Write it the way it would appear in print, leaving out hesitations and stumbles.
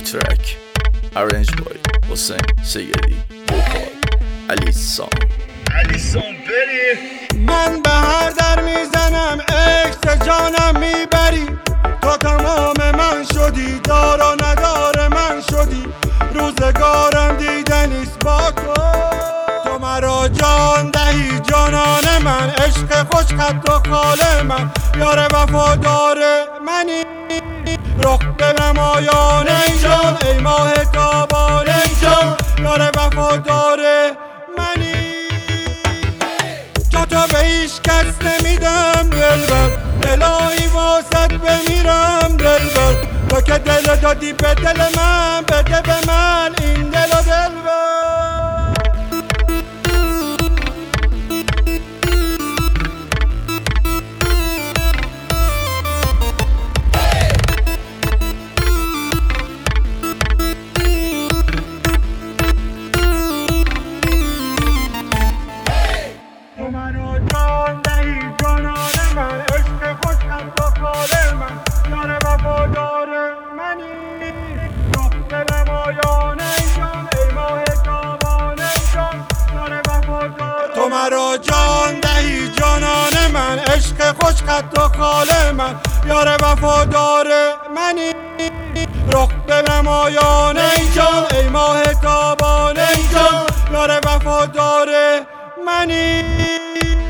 track arranged by حسین سیدی وکال علیسان بری. من به هر در میزنم عکس جانم میبری، تو تمام من شدی، دار و ندار من شدی، روزگارم دیدنیست با تو مرا جان دهی جانان من، عشق خوش خط و خال من، یار وفادار منی، رخ به نمایان جان ای ماه تابان جان، یار وفادار منی. جا تو به هیچ کس نمیدم دلبر، الهی واسط بمیرم دلبر، تو که دل دادی به دل من، بده به من این دل و دلبر. تو مرا جان دهی جانان من، عشق خوش خط و خال من، یار وفادار منی، رخ به نمایان جان ای ماه تابان جان، یار وفادار منی.